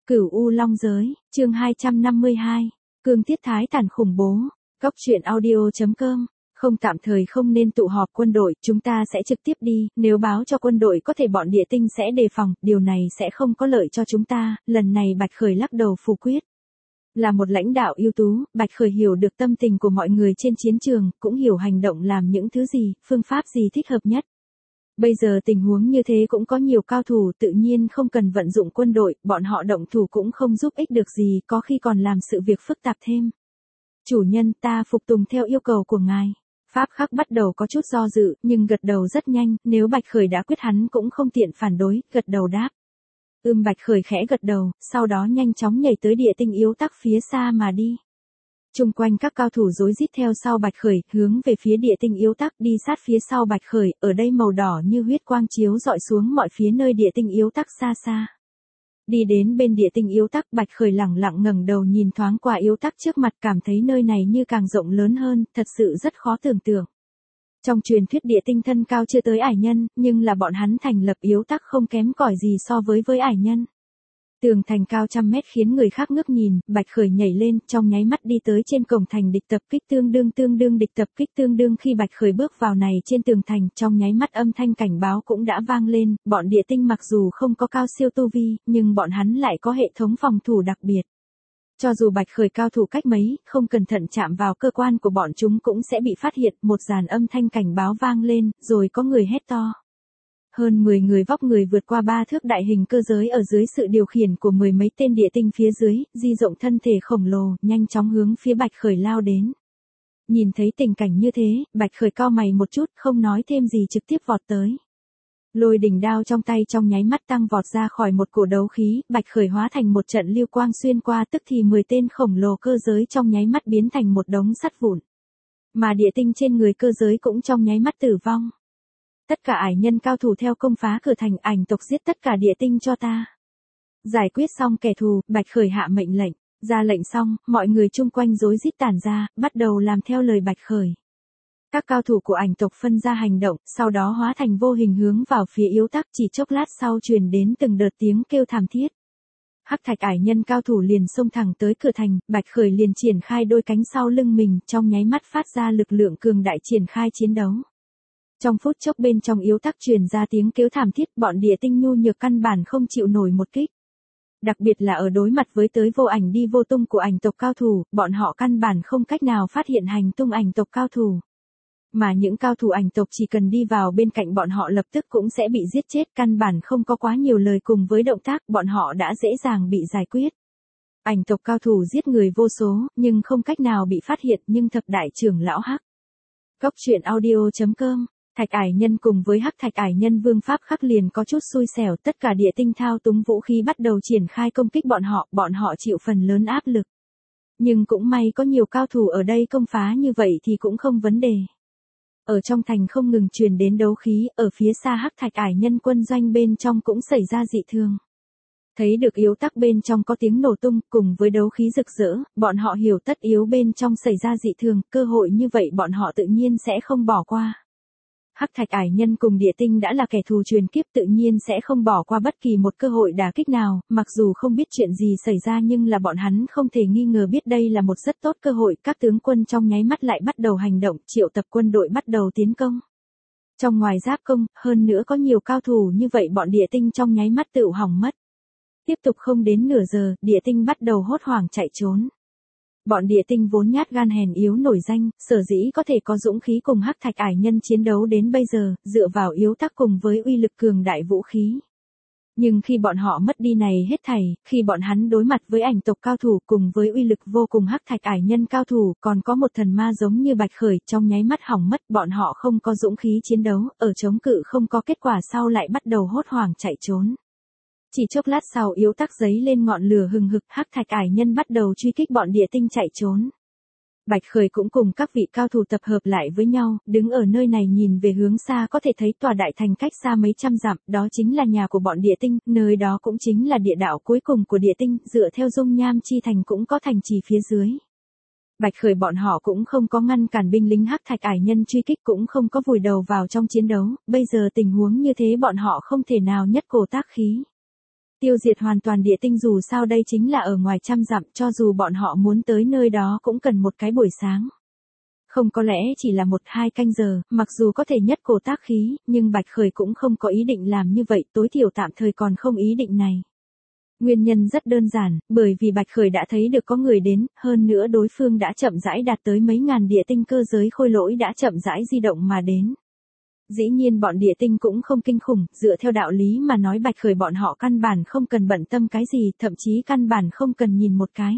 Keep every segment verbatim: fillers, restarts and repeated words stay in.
Cửu U Long Giới, chương hai trăm năm mươi hai, Cương Thiết Thái Tàn khủng bố, Cóc truyện audio.com, không tạm thời không nên tụ họp quân đội, chúng ta sẽ trực tiếp đi, nếu báo cho quân đội có thể bọn địa tinh sẽ đề phòng, điều này sẽ không có lợi cho chúng ta, lần này Bạch Khởi lắc đầu phủ quyết. Là một lãnh đạo ưu tú, Bạch Khởi hiểu được tâm tình của mọi người trên chiến trường, cũng hiểu hành động làm những thứ gì, phương pháp gì thích hợp nhất. Bây giờ tình huống như thế cũng có nhiều cao thủ, tự nhiên không cần vận dụng quân đội, bọn họ động thủ cũng không giúp ích được gì, có khi còn làm sự việc phức tạp thêm. Chủ nhân, ta phục tùng theo yêu cầu của ngài. Pháp Khắc bắt đầu có chút do dự, nhưng gật đầu rất nhanh, nếu Bạch Khởi đã quyết hắn cũng không tiện phản đối, gật đầu đáp. Ưm Bạch Khởi khẽ gật đầu, sau đó nhanh chóng nhảy tới địa tinh yếu tắc phía xa mà đi. Trung quanh các cao thủ rối rít theo sau Bạch Khởi, hướng về phía địa tinh yếu tắc đi sát phía sau Bạch Khởi, ở đây màu đỏ như huyết quang chiếu dọi xuống mọi phía nơi địa tinh yếu tắc xa xa. Đi đến bên địa tinh yếu tắc, Bạch Khởi lẳng lặng ngẩng đầu nhìn thoáng qua yếu tắc trước mặt, cảm thấy nơi này như càng rộng lớn hơn, thật sự rất khó tưởng tượng. Trong truyền thuyết địa tinh thân cao chưa tới ải nhân, nhưng là bọn hắn thành lập yếu tắc không kém cỏi gì so với với ải nhân. Tường thành cao trăm mét khiến người khác ngước nhìn, Bạch Khởi nhảy lên, trong nháy mắt đi tới trên cổng thành địch tập kích tương đương tương đương địch tập kích tương đương khi Bạch Khởi bước vào này trên tường thành, trong nháy mắt âm thanh cảnh báo cũng đã vang lên, bọn địa tinh mặc dù không có cao siêu tu vi, nhưng bọn hắn lại có hệ thống phòng thủ đặc biệt. Cho dù Bạch Khởi cao thủ cách mấy, không cẩn thận chạm vào cơ quan của bọn chúng cũng sẽ bị phát hiện, một dàn âm thanh cảnh báo vang lên, rồi có người hét to. Hơn mười người vóc người vượt qua ba thước đại hình cơ giới ở dưới sự điều khiển của mười mấy tên địa tinh phía dưới, di rộng thân thể khổng lồ, nhanh chóng hướng phía Bạch Khởi lao đến. Nhìn thấy tình cảnh như thế, Bạch Khởi cau mày một chút, không nói thêm gì trực tiếp vọt tới. Lôi đỉnh đao trong tay trong nháy mắt tăng vọt ra khỏi một cổ đấu khí, Bạch Khởi hóa thành một trận lưu quang xuyên qua, tức thì mười tên khổng lồ cơ giới trong nháy mắt biến thành một đống sắt vụn. Mà địa tinh trên người cơ giới cũng trong nháy mắt tử vong. Tất cả ải nhân cao thủ theo công phá cửa thành, ảnh tộc giết tất cả địa tinh cho ta. Giải quyết xong kẻ thù, Bạch Khởi hạ mệnh lệnh. Ra lệnh xong, mọi người chung quanh rối rít tản ra, bắt đầu làm theo lời Bạch Khởi. Các cao thủ của ảnh tộc phân ra hành động, sau đó hóa thành vô hình hướng vào phía yếu tắc, chỉ chốc lát sau truyền đến từng đợt tiếng kêu thảm thiết. Hắc thạch ải nhân cao thủ liền xông thẳng tới cửa thành, Bạch Khởi liền triển khai đôi cánh sau lưng mình, trong nháy mắt phát ra lực lượng cường đại triển khai chiến đấu. Trong phút chốc bên trong yếu tắc truyền ra tiếng kêu thảm thiết, bọn địa tinh nhu nhược căn bản không chịu nổi một kích. Đặc biệt là ở đối mặt với tới vô ảnh đi vô tung của ảnh tộc cao thủ, bọn họ căn bản không cách nào phát hiện hành tung ảnh tộc cao thủ. Mà những cao thủ ảnh tộc chỉ cần đi vào bên cạnh bọn họ lập tức cũng sẽ bị giết chết, căn bản không có quá nhiều lời cùng với động tác, bọn họ đã dễ dàng bị giải quyết. Ảnh tộc cao thủ giết người vô số, nhưng không cách nào bị phát hiện, nhưng thập đại trưởng lão Hắc. Cóc truyện audio.com, Thạch ải nhân cùng với Hắc thạch ải nhân Vương Pháp Khắc liền có chút xui xẻo, tất cả địa tinh thao túng vũ khí bắt đầu triển khai công kích bọn họ, bọn họ chịu phần lớn áp lực. Nhưng cũng may có nhiều cao thủ ở đây công phá như vậy thì cũng không vấn đề. Ở trong thành không ngừng truyền đến đấu khí, ở phía xa Hắc thạch ải nhân quân doanh bên trong cũng xảy ra dị thường. Thấy được yếu tắc bên trong có tiếng nổ tung, cùng với đấu khí rực rỡ, bọn họ hiểu tất yếu bên trong xảy ra dị thường, cơ hội như vậy bọn họ tự nhiên sẽ không bỏ qua. Hắc thạch ải nhân cùng địa tinh đã là kẻ thù truyền kiếp, tự nhiên sẽ không bỏ qua bất kỳ một cơ hội đả kích nào, mặc dù không biết chuyện gì xảy ra nhưng là bọn hắn không thể nghi ngờ biết đây là một rất tốt cơ hội, các tướng quân trong nháy mắt lại bắt đầu hành động, triệu tập quân đội bắt đầu tiến công. Trong ngoài giáp công, hơn nữa có nhiều cao thủ như vậy bọn địa tinh trong nháy mắt tự hỏng mất. Tiếp tục không đến nửa giờ, địa tinh bắt đầu hốt hoảng chạy trốn. Bọn địa tinh vốn nhát gan hèn yếu nổi danh, sở dĩ có thể có dũng khí cùng Hắc thạch ải nhân chiến đấu đến bây giờ, dựa vào yếu tắc cùng với uy lực cường đại vũ khí. Nhưng khi bọn họ mất đi này hết thảy, khi bọn hắn đối mặt với ảnh tộc cao thủ cùng với uy lực vô cùng Hắc thạch ải nhân cao thủ, còn có một thần ma giống như Bạch Khởi, trong nháy mắt hỏng mất, bọn họ không có dũng khí chiến đấu, ở chống cự không có kết quả sau lại bắt đầu hốt hoảng chạy trốn. Chỉ chốc lát sau yếu tắc giấy lên ngọn lửa hừng hực, Hắc thạch ải nhân bắt đầu truy kích bọn địa tinh chạy trốn. Bạch Khởi cũng cùng các vị cao thủ tập hợp lại với nhau, đứng ở nơi này nhìn về hướng xa có thể thấy tòa đại thành cách xa mấy trăm dặm, đó chính là nhà của bọn địa tinh, nơi đó cũng chính là địa đạo cuối cùng của địa tinh, dựa theo dung nham chi thành cũng có thành trì phía dưới. Bạch Khởi bọn họ cũng không có ngăn cản binh lính Hắc thạch ải nhân truy kích, cũng không có vùi đầu vào trong chiến đấu, bây giờ tình huống như thế bọn họ không thể nào nhất cổ tác khí. Tiêu diệt hoàn toàn địa tinh, dù sao đây chính là ở ngoài trăm dặm, cho dù bọn họ muốn tới nơi đó cũng cần một cái buổi sáng. Không, có lẽ chỉ là một hai canh giờ, mặc dù có thể nhất cổ tác khí, nhưng Bạch Khởi cũng không có ý định làm như vậy, tối thiểu tạm thời còn không ý định này. Nguyên nhân rất đơn giản, bởi vì Bạch Khởi đã thấy được có người đến, hơn nữa đối phương đã chậm rãi đạt tới mấy ngàn địa tinh, cơ giới khôi lỗi đã chậm rãi di động mà đến. Dĩ nhiên bọn địa tinh cũng không kinh khủng, dựa theo đạo lý mà nói Bạch Khởi bọn họ căn bản không cần bận tâm cái gì, thậm chí căn bản không cần nhìn một cái.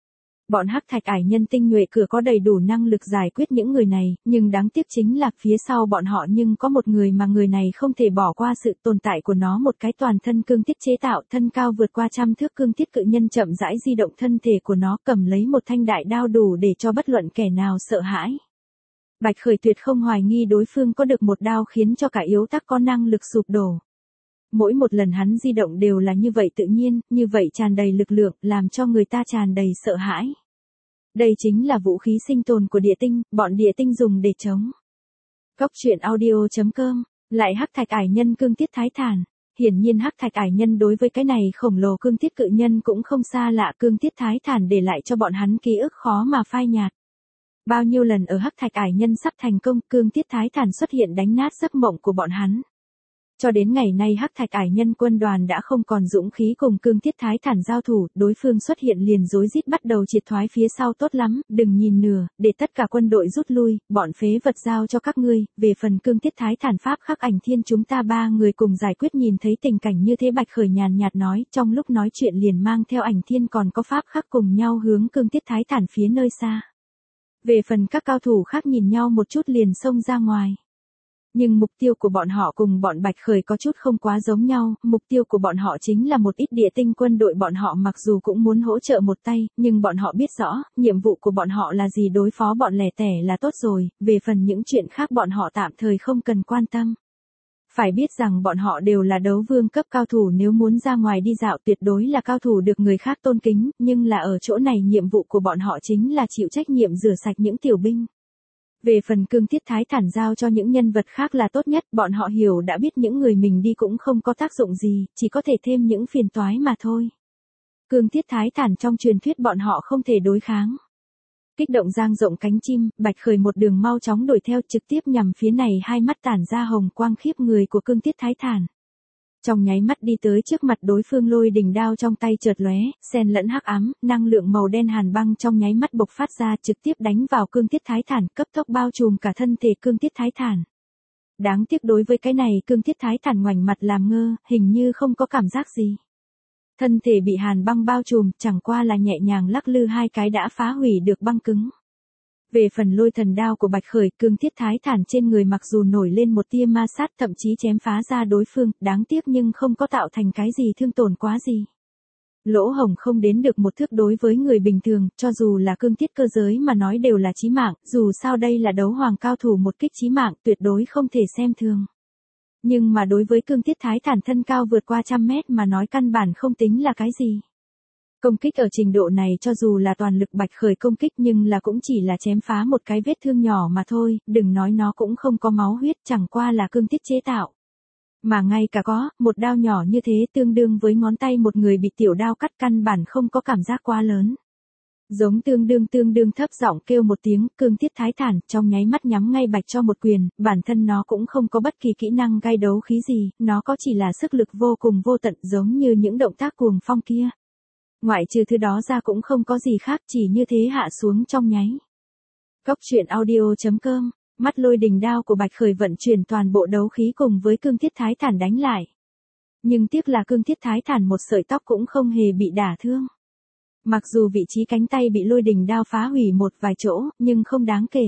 Bọn hắc thạch ải nhân tinh nhuệ cửa có đầy đủ năng lực giải quyết những người này, nhưng đáng tiếc chính là phía sau bọn họ nhưng có một người mà người này không thể bỏ qua sự tồn tại của nó, một cái toàn thân cương thiết chế tạo, thân cao vượt qua trăm thước cương thiết cự nhân chậm rãi di động thân thể của nó, cầm lấy một thanh đại đao đủ để cho bất luận kẻ nào sợ hãi. Bạch Khởi tuyệt không hoài nghi đối phương có được một đao khiến cho cả yếu tắc có năng lực sụp đổ. Mỗi một lần hắn di động đều là như vậy tự nhiên, như vậy tràn đầy lực lượng, làm cho người ta tràn đầy sợ hãi. Đây chính là vũ khí sinh tồn của địa tinh, bọn địa tinh dùng để chống. Cốc truyện audio chấm com, lại hắc thạch ải nhân cương thiết thái thản. Hiển nhiên hắc thạch ải nhân đối với cái này khổng lồ cương thiết cự nhân cũng không xa lạ, cương thiết thái thản để lại cho bọn hắn ký ức khó mà phai nhạt. Bao nhiêu lần ở hắc thạch ải nhân sắp thành công, cương thiết thái thản xuất hiện đánh nát giấc mộng của bọn hắn. Cho đến ngày nay hắc thạch ải nhân quân đoàn đã không còn dũng khí cùng cương thiết thái thản giao thủ, đối phương xuất hiện liền rối rít bắt đầu triệt thoái phía sau. Tốt lắm, đừng nhìn nửa, để tất cả quân đội rút lui, bọn phế vật giao cho các ngươi, về phần cương thiết thái thản pháp khắc ảnh thiên chúng ta ba người cùng giải quyết. Nhìn thấy tình cảnh như thế Bạch Khởi nhàn nhạt nói, trong lúc nói chuyện liền mang theo ảnh thiên còn có pháp khắc cùng nhau hướng cương thiết thái thản phía nơi xa. Về phần các cao thủ khác nhìn nhau một chút liền xông ra ngoài. Nhưng mục tiêu của bọn họ cùng bọn Bạch Khởi có chút không quá giống nhau, mục tiêu của bọn họ chính là một ít địa tinh quân đội, bọn họ mặc dù cũng muốn hỗ trợ một tay, nhưng bọn họ biết rõ, nhiệm vụ của bọn họ là gì, đối phó bọn lẻ tẻ là tốt rồi, về phần những chuyện khác bọn họ tạm thời không cần quan tâm. Phải biết rằng bọn họ đều là đấu vương cấp cao thủ, nếu muốn ra ngoài đi dạo tuyệt đối là cao thủ được người khác tôn kính, nhưng là ở chỗ này nhiệm vụ của bọn họ chính là chịu trách nhiệm rửa sạch những tiểu binh. Về phần cương thiết thái thản giao cho những nhân vật khác là tốt nhất, bọn họ hiểu đã biết những người mình đi cũng không có tác dụng gì, chỉ có thể thêm những phiền toái mà thôi. Cương thiết thái thản trong truyền thuyết bọn họ không thể đối kháng. Kích động dang rộng cánh chim, Bạch Khởi một đường mau chóng đuổi theo, trực tiếp nhằm phía này hai mắt tản ra hồng quang khiếp người của cương thiết thái thản. Trong nháy mắt đi tới trước mặt đối phương, lôi đỉnh đao trong tay chợt lóe, xen lẫn hắc ám, năng lượng màu đen hàn băng trong nháy mắt bộc phát ra, trực tiếp đánh vào cương thiết thái thản, cấp tốc bao trùm cả thân thể cương thiết thái thản. Đáng tiếc đối với cái này cương thiết thái thản ngoảnh mặt làm ngơ, hình như không có cảm giác gì. Thân thể bị hàn băng bao trùm, chẳng qua là nhẹ nhàng lắc lư hai cái đã phá hủy được băng cứng. Về phần lôi thần đao của Bạch Khởi, cương thiết thái thản trên người mặc dù nổi lên một tia ma sát, thậm chí chém phá ra đối phương, đáng tiếc nhưng không có tạo thành cái gì thương tổn quá gì. Lỗ hổng không đến được một thước, đối với người bình thường, cho dù là cương thiết cơ giới mà nói đều là chí mạng, dù sao đây là đấu hoàng cao thủ, một kích chí mạng tuyệt đối không thể xem thường. Nhưng mà đối với cương thiết thái thản thân cao vượt qua trăm mét mà nói căn bản không tính là cái gì. Công kích ở trình độ này cho dù là toàn lực Bạch Khởi công kích nhưng là cũng chỉ là chém phá một cái vết thương nhỏ mà thôi, đừng nói nó cũng không có máu huyết, chẳng qua là cương thiết chế tạo. Mà ngay cả có, một đao nhỏ như thế tương đương với ngón tay một người bị tiểu đao cắt, căn bản không có cảm giác quá lớn. Giống tương đương tương đương thấp giọng kêu một tiếng, cương thiết thái thản, trong nháy mắt nhắm ngay Bạch cho một quyền, bản thân nó cũng không có bất kỳ kỹ năng gai đấu khí gì, nó có chỉ là sức lực vô cùng vô tận giống như những động tác cuồng phong kia. Ngoại trừ thứ đó ra cũng không có gì khác, chỉ như thế hạ xuống trong nháy. Cốc truyện audio chấm com, mắt lôi đình đao của Bạch Khởi vận chuyển toàn bộ đấu khí cùng với cương thiết thái thản đánh lại. Nhưng tiếc là cương thiết thái thản một sợi tóc cũng không hề bị đả thương. Mặc dù vị trí cánh tay bị lôi đình đao phá hủy một vài chỗ, nhưng không đáng kể.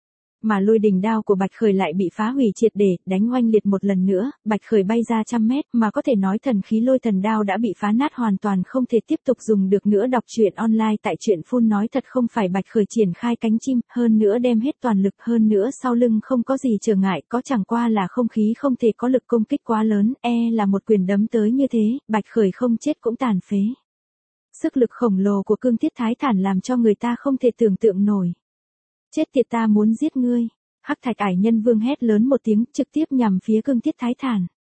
Mà lôi đình đao của Bạch Khởi lại bị phá hủy triệt để, đánh oanh liệt một lần nữa, Bạch Khởi bay ra trăm mét, mà có thể nói thần khí lôi thần đao đã bị phá nát hoàn toàn không thể tiếp tục dùng được nữa. Đọc truyện online tại truyện phun nói thật không phải Bạch Khởi triển khai cánh chim, hơn nữa đem hết toàn lực, hơn nữa sau lưng không có gì trở ngại, có chẳng qua là không khí không thể có lực công kích quá lớn, e là một quyền đấm tới như thế, Bạch Khởi không chết cũng tàn phế. Sức lực khổng lồ của cương thiết thái thản làm cho người ta không thể tưởng tượng nổi. Chết tiệt, ta muốn giết ngươi. Hắc thạch ải nhân vương hét lớn một tiếng, trực tiếp nhằm phía cương thiết thái thản.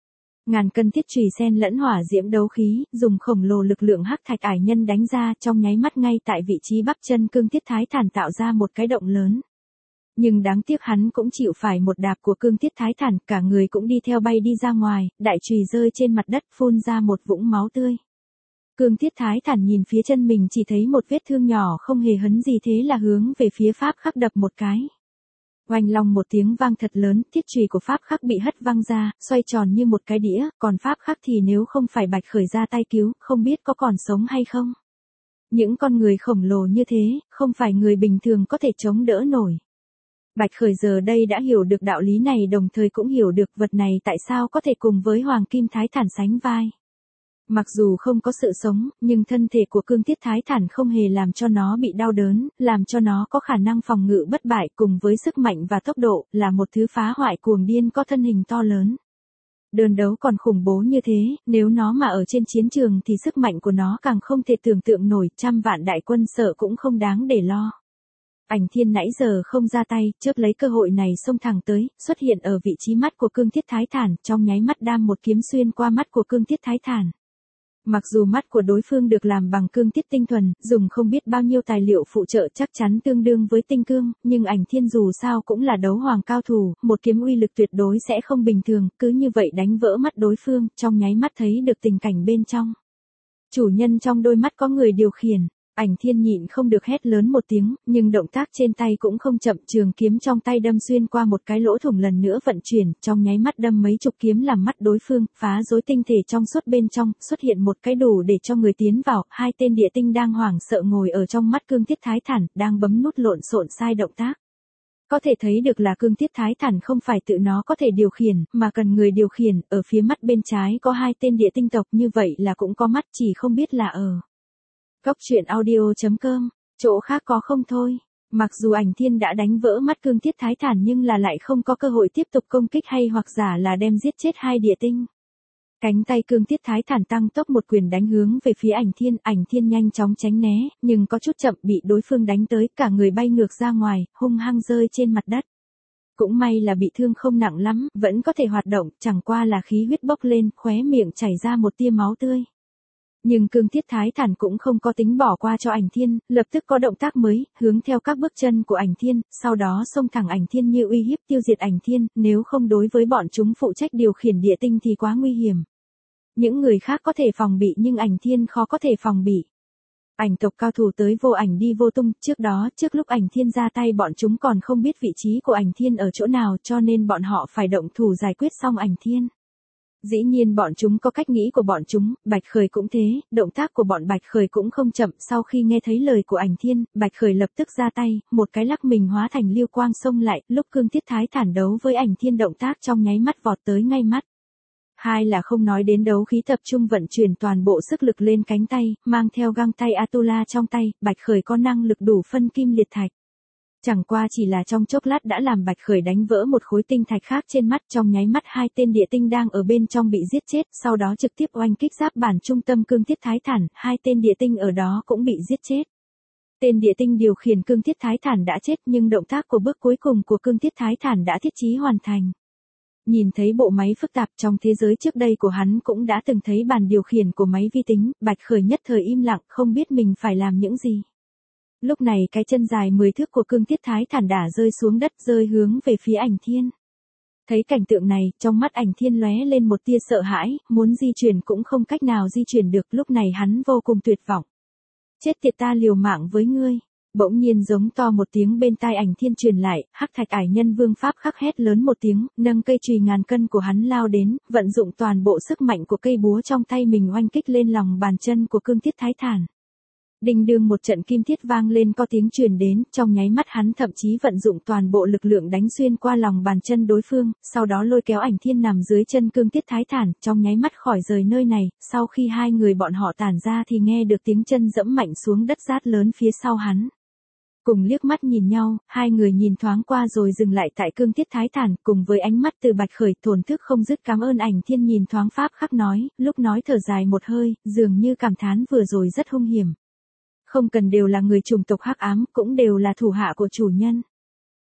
Ngàn cân thiết chùy xen lẫn hỏa diễm đấu khí, dùng khổng lồ lực lượng hắc thạch ải nhân đánh ra, trong nháy mắt ngay tại vị trí bắp chân Cương Thiết Thái Thản tạo ra một cái động lớn. Nhưng đáng tiếc hắn cũng chịu phải một đạp của Cương Thiết Thái Thản, cả người cũng đi theo bay đi ra ngoài, đại chùy rơi trên mặt đất phun ra một vũng máu tươi. Cương Thiết Thái Thản nhìn phía chân mình chỉ thấy một vết thương nhỏ không hề hấn gì, thế là hướng về phía Pháp Khắc đập một cái. Oanh long một tiếng vang thật lớn, thiết chùy của Pháp Khắc bị hất văng ra, xoay tròn như một cái đĩa, còn Pháp Khắc thì nếu không phải Bạch Khởi ra tay cứu, không biết có còn sống hay không. Những con người khổng lồ như thế, không phải người bình thường có thể chống đỡ nổi. Bạch Khởi giờ đây đã hiểu được đạo lý này, đồng thời cũng hiểu được vật này tại sao có thể cùng với Hoàng Kim Thái Thản sánh vai. Mặc dù không có sự sống, nhưng thân thể của Cương Thiết Thái Thản không hề làm cho nó bị đau đớn, làm cho nó có khả năng phòng ngự bất bại cùng với sức mạnh và tốc độ, là một thứ phá hoại cuồng điên có thân hình to lớn. Đơn đấu còn khủng bố như thế, nếu nó mà ở trên chiến trường thì sức mạnh của nó càng không thể tưởng tượng nổi, trăm vạn đại quân sợ cũng không đáng để lo. Ảnh Thiên nãy giờ không ra tay, chớp lấy cơ hội này xông thẳng tới, xuất hiện ở vị trí mắt của Cương Thiết Thái Thản, trong nháy mắt đam một kiếm xuyên qua mắt của Cương Thiết Thái Thản. Mặc dù mắt của đối phương được làm bằng cương thiết tinh thuần, dùng không biết bao nhiêu tài liệu phụ trợ chắc chắn tương đương với tinh cương, nhưng Ảnh Thiên dù sao cũng là đấu hoàng cao thủ, một kiếm uy lực tuyệt đối sẽ không bình thường, cứ như vậy đánh vỡ mắt đối phương, trong nháy mắt thấy được tình cảnh bên trong. Chủ nhân, trong đôi mắt có người điều khiển. Ảnh Thiên nhịn không được hét lớn một tiếng, nhưng động tác trên tay cũng không chậm, trường kiếm trong tay đâm xuyên qua một cái lỗ thủng lần nữa vận chuyển, trong nháy mắt đâm mấy chục kiếm làm mắt đối phương, phá rối tinh thể trong suốt bên trong, xuất hiện một cái đủ để cho người tiến vào, hai tên địa tinh đang hoảng sợ ngồi ở trong mắt Cương Thiết Thái Thản, đang bấm nút lộn xộn sai động tác. Có thể thấy được là Cương Thiết Thái Thản không phải tự nó có thể điều khiển, mà cần người điều khiển, ở phía mắt bên trái có hai tên địa tinh tộc, như vậy là cũng có mắt, chỉ không biết là ở Góc truyện audio chấm com, chỗ khác có không thôi. Mặc dù Ảnh Thiên đã đánh vỡ mắt Cương Thiết Thái Thản nhưng là lại không có cơ hội tiếp tục công kích hay hoặc giả là đem giết chết hai địa tinh. Cánh tay Cương Thiết Thái Thản tăng tốc một quyền đánh hướng về phía Ảnh Thiên, Ảnh Thiên nhanh chóng tránh né, nhưng có chút chậm, bị đối phương đánh tới, cả người bay ngược ra ngoài, hung hăng rơi trên mặt đất. Cũng may là bị thương không nặng lắm, vẫn có thể hoạt động, chẳng qua là khí huyết bốc lên, khóe miệng chảy ra một tia máu tươi. Nhưng Cương Thiết Thái Thản cũng không có tính bỏ qua cho Ảnh Thiên, lập tức có động tác mới, hướng theo các bước chân của Ảnh Thiên, sau đó xông thẳng Ảnh Thiên như uy hiếp tiêu diệt Ảnh Thiên, nếu không đối với bọn chúng phụ trách điều khiển địa tinh thì quá nguy hiểm. Những người khác có thể phòng bị nhưng Ảnh Thiên khó có thể phòng bị. Ảnh tộc cao thủ tới vô ảnh đi vô tung, trước đó, trước lúc Ảnh Thiên ra tay bọn chúng còn không biết vị trí của Ảnh Thiên ở chỗ nào, cho nên bọn họ phải động thủ giải quyết xong Ảnh Thiên. Dĩ nhiên bọn chúng có cách nghĩ của bọn chúng, Bạch Khởi cũng thế, động tác của bọn Bạch Khởi cũng không chậm, sau khi nghe thấy lời của Ảnh Thiên, Bạch Khởi lập tức ra tay, một cái lắc mình hóa thành lưu quang xông lại, lúc Cương Thiết Thái Thản đấu với Ảnh Thiên động tác trong nháy mắt vọt tới ngay mắt. Hai là không nói đến đấu khí tập trung vận chuyển toàn bộ sức lực lên cánh tay, mang theo găng tay Atula trong tay, Bạch Khởi có năng lực đủ phân kim liệt thạch. Chẳng qua chỉ là trong chốc lát đã làm Bạch Khởi đánh vỡ một khối tinh thạch khác trên mắt, trong nháy mắt hai tên địa tinh đang ở bên trong bị giết chết, sau đó trực tiếp oanh kích giáp bản trung tâm Cương Thiết Thái Thản, hai tên địa tinh ở đó cũng bị giết chết. Tên địa tinh điều khiển Cương Thiết Thái Thản đã chết nhưng động tác của bước cuối cùng của Cương Thiết Thái Thản đã thiết chí hoàn thành. Nhìn thấy bộ máy phức tạp trong thế giới trước đây của hắn cũng đã từng thấy bàn điều khiển của máy vi tính, Bạch Khởi nhất thời im lặng không biết mình phải làm những gì. Lúc này cái chân dài mười thước của Cương Thiết Thái Thản đã rơi xuống đất rơi hướng về phía Ảnh Thiên. Thấy cảnh tượng này, trong mắt Ảnh Thiên lóe lên một tia sợ hãi, muốn di chuyển cũng không cách nào di chuyển được, lúc này hắn vô cùng tuyệt vọng. Chết tiệt, ta liều mạng với ngươi. Bỗng nhiên giống to một tiếng bên tai Ảnh Thiên truyền lại, hắc thạch ải nhân Vương Pháp Khắc hét lớn một tiếng, nâng cây chùy ngàn cân của hắn lao đến, vận dụng toàn bộ sức mạnh của cây búa trong tay mình oanh kích lên lòng bàn chân của Cương Thiết Thái Thản. Đinh đương một trận kim thiết vang lên có tiếng truyền đến, trong nháy mắt hắn thậm chí vận dụng toàn bộ lực lượng đánh xuyên qua lòng bàn chân đối phương, sau đó lôi kéo Ảnh Thiên nằm dưới chân Cương Thiết Thái Thản, trong nháy mắt khỏi rời nơi này, sau khi hai người bọn họ tản ra thì nghe được tiếng chân dẫm mạnh xuống đất rát lớn phía sau hắn. Cùng liếc mắt nhìn nhau, hai người nhìn thoáng qua rồi dừng lại tại Cương Thiết Thái Thản, cùng với ánh mắt từ Bạch Khởi thổn thức không dứt cảm ơn Ảnh Thiên nhìn thoáng Pháp Khắc nói, lúc nói thở dài một hơi, dường như cảm thán vừa rồi rất hung hiểm. Không cần đều là người chủng tộc hắc ám, cũng đều là thủ hạ của chủ nhân.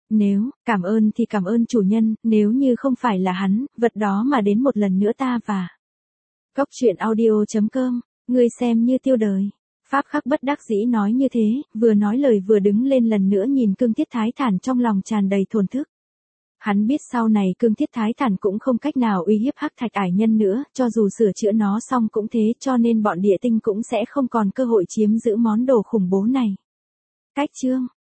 Nếu, cảm ơn thì cảm ơn chủ nhân, nếu như không phải là hắn, vật đó mà đến một lần nữa ta và. Góc truyện audio.com, ngươi xem như tiêu đời. Pháp Khắc bất đắc dĩ nói như thế, vừa nói lời vừa đứng lên lần nữa nhìn Cương Thiết Thái Thản trong lòng tràn đầy thổn thức. Hắn biết sau này Cương Thiết Thái Thản cũng không cách nào uy hiếp Hắc Thạch Ải Nhân nữa, cho dù sửa chữa nó xong cũng thế, cho nên bọn địa tinh cũng sẽ không còn cơ hội chiếm giữ món đồ khủng bố này. Cách chương